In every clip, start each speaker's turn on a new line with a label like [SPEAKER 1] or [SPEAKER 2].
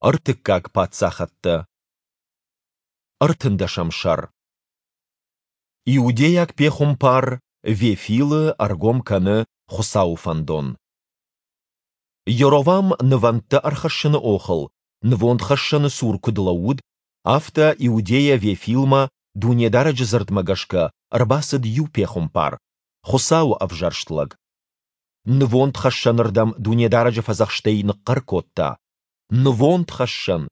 [SPEAKER 1] ыртыккак патсахатты. Ыртында шамшар. Иудеяк пехумпар, вефилы аргом каны хусау фандон. Йоровам ныванты архашыны охыл, нывонд хашыны сур кудлауд, афта Иудея вефилма дунедара джизыртмагашка арбасыд ю пехумпар, хусау авжарштлаг. Нывонд хашынырдам дунедара джафазахштей ныққар котта. Нывонд хашын,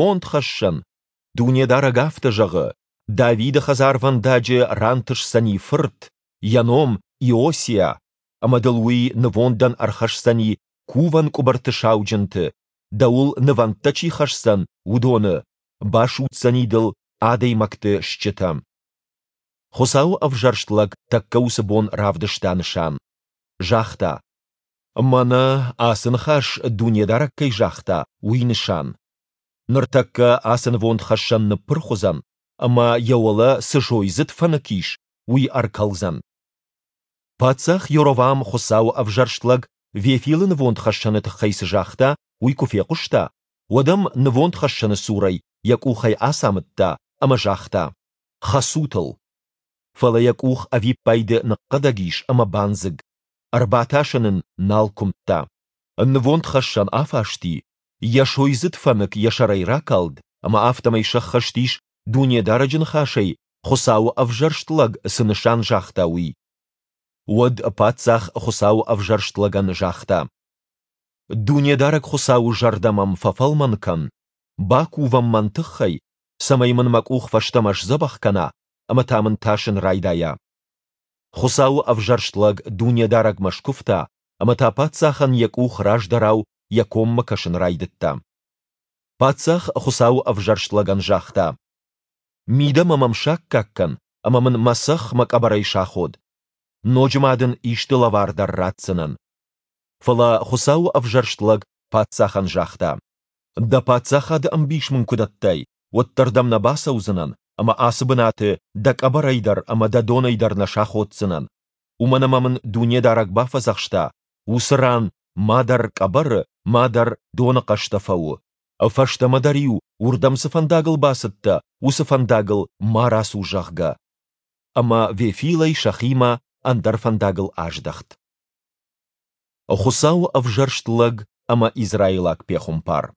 [SPEAKER 1] дунедара гафта жағы, Давида хазар вандадже рантыш сани фырт, яном Иосия, амадылуи нывондан архаш сани куван кубарты шауджынты, даул нывантачи хашсан удоны, баш утсанидыл адаймакты шчетам. Хосау авжарштлаг таккаусы бон равдыштанышан. Жахта. Мана асын хаш дунедараккай жахта уйнышан. Ныртакка асын вонд хашанны пырхозан, ама яуала сыжойзыт фанакиш, уй аркалзан. Пацах Йоровам хосау авжарштлаг вефилы нывонд хашаны тхайсы жахта, уй куфе кушта, одам нывонд хашаны сурай, як ухай асамытта, ама жахта. Хасутыл. Фала як ух авип пайды ныққадагиш, ама банзыг. Арбаташанын налкумтта. Нывонд хашан афашти, яшойзыт фанак яшарайра калд, ама афтамай шаххаштиш, дуне дараджын хашай, хосау авжарштлаг сынышан жахта уй. Уад пацах хосау авжарштлаган жахта. Дуне дарак хосау жардамам фафалманкан, бакувам мантыххай, самаймын макух фаштамаш забахкана, ама тамын ташын райдая. Хосау авжарштлаг дуне дарак машкуфта, ама та пацахан якух раждарау, яком макашын райдытта. Пацах хосау авжарштлаган жахта. Мида мамам шак каккан, амамын масах макабарай шаход. Ножмадын ишты лавардар ратсынан. Фала хосау авжарштлаг пацахан жахта. Да пацахад амбишмын кудаттай, оттардам на басаузынан, ама асыбынаты да кабарайдар, ама да донайдар на шаходсынан. Уманамамын дуне дарак бафазахшта, усыран мадар кабары, мадар дона каштафау. Фашта мадарию урдамсы фандагыл басытта, усы фандагыл марасу жахга. Ама вефилай шахима андар фандагыл аждахт. Хусау авжарштлаг, ама Израилак пехумпар.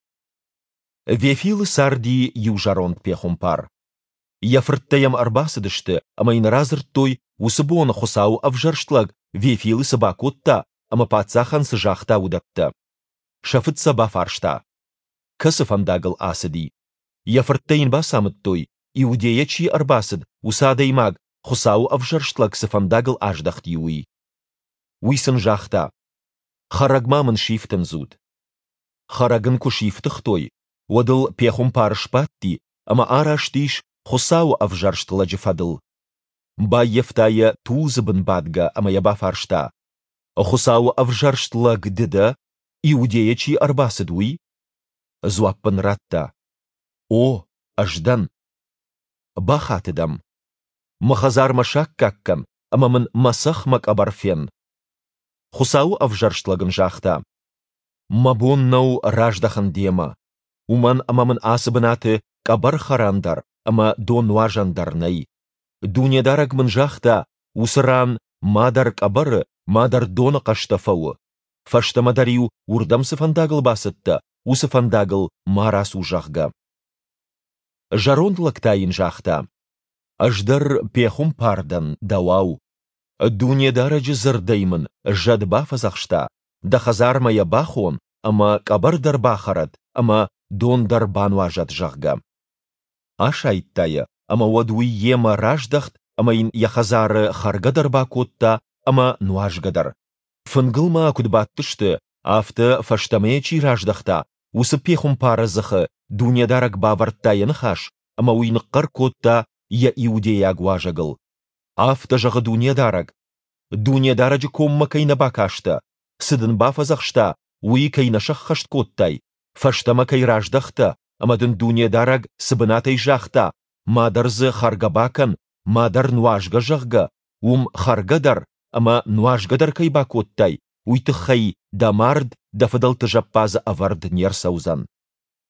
[SPEAKER 1] Вефилы сарди южаронт пехумпар. Яфырттаям арбасыдышты, ама инразырттой усыбона хусау авжарштлаг, вефилы сабакотта, ама пацахан сыжахта удатта. Шафыт саба фаршта. Кысы фандагыл асыди. Яфырттайын басамыттой, Иудея чи арбасыд, усадаймаг, хусау авжарштлаг сыфандагыл аждахт юи. Уйсын жахта. Харагмамын шифтын зуд. Харагын ку шифтыхтой, одыл пехумпар шпатти, ама араштиш хусау авжарштла джифадыл. Ба ефтая тузыбын бадга, ама яба фаршта. Хусау авжарштлаг дыда, Иудея чи арбасыд уи. Зуаппын ратта. О, аждан. Бахатыдам. Махазар машак каккан, амамын масах мак абарфен. Хусау авжарштлагын жахта. Мабоннау раждахан дема. Уман амамын асыбынаты кабар харандар, ама дон важандарнай. Дунедарагмын жахта, усыран мадар кабары, мадар дона каштафау. Фашта мадарию урдамсы фандагыл басытта, усы фандагыл марасу жахга. Жарон лактайын жахта. Аждар пехум пардан дауау. Дунедара джизырдаймын жадба фазахшта. Да хазармая бахон, ама кабардар бахарат, ама дондар бануажат жахга. Ашайттая, ама вадуи ема раждахт, ама ин яхазары харгадар бакотта, ама нуажгадар. Фынгылма кудбаттышты, афты фаштамечи раждахта, усы пехум паразахы, дунедарак баварттайын хаш, ама уйныққар котта, я Иудея гуажагыл. Афта жағы дунедарак. Дунедараджы комма кайна бакашта, сыдын бафазахшта, уи кайна шаххашт коттай, фаштама кай раждахта, амадын дунедарак сыбынатай жахта, мадарзы харгабакан, мадар нуажга жахга, харгадар, ама нуажгадар кай бакоттай, уйтыхай дамард да фыдалтыжаппазы авард нерсаузан.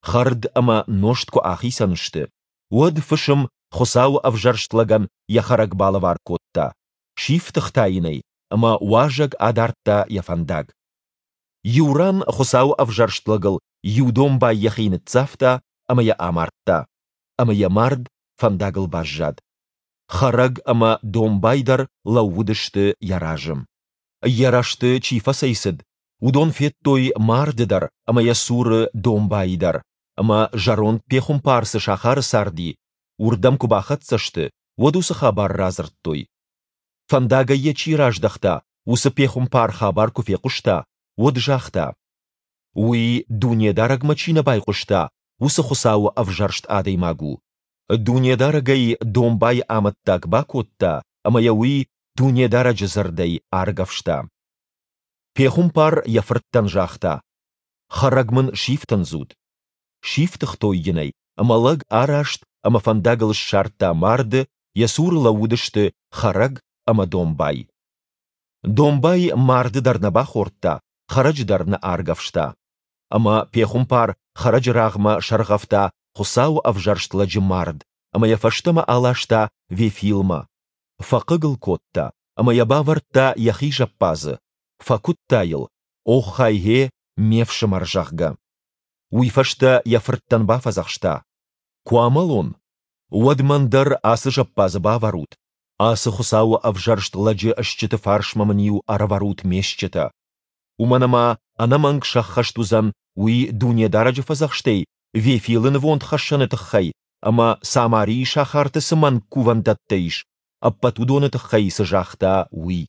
[SPEAKER 1] Хард ама ноштко ахи санышты. Уад фышым хосау авжарштлаган яхарак балавар котта. Шифтых тайной, ама уажаг адартта яфандаг. Юран хосау авжарштлагал юдомба яхины цафта, ама я амартта. Ама я мард фандагал бажжад. Хараг ама домбайдар лаудышты яражым. Ярашты чифа сейсід. Удон феттой мардыдар, ама я суры домбайдар. Ама жарон пехум парсы шахар сарди. Урдам кубахатсашты, водусы хабар разырттой. Фандага ечи раждахта, усы пехум пар хабар куфе кушта, вод жахта. Уи дунедараг мачина бай кушта, усы хусау авжаршт адей магу. Дунедарагай домбай аматтак бакотта, ама я уи дунедара джазардай аргавшта. Пехум пар яфрттан жахта. Харагмын шифтан зуд. Шифтых тойгинай, амалаг арашт, ама фандагал шарта марды, ясур лаудышты хараг, ама домбай. Домбай марды дарнаба хорта, харадж дарна аргавшта. Ама пехум пар харадж рагма шаргавта, хусау авжарштладжы мард, ама яфаштама алашта вефилма. Фақыгыл котта, ама ябаварта яхи жаппазы. Факуттайыл, охайге мевші маржахга. Уйфашта яфрттан бафазахшта. Куамалон. Уадмандар асы жаппазы баварут. Асы хусау авжарштладжы ашчыты фаршмаманию араварут мешчыта. Уманама анаманг шаххаштузан уи дунедараджы фазахштей, вефилын вонд хашаны таххай, ама самари шахарты сыман кувандаттайш, аппатудоны таххай сыжахта уи.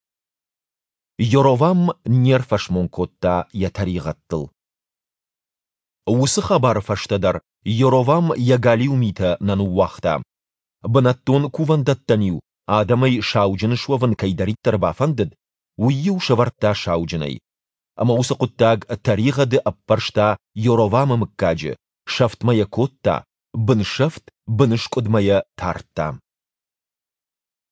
[SPEAKER 1] Йоровам нерфашмон котта ятаригаттыл. Усы хабар фаштадар, Йоровам ягали умита нану вахта. Банаттон кувандаттанию, адамай шауджыны шуаван кайдариттар бафандыд, уйю шаварта шауджынай. Ама усы куттаг таригады аппаршта Йоровама мыккаджы, шафтмая котта, бын шафт, быныш кодмая тарта.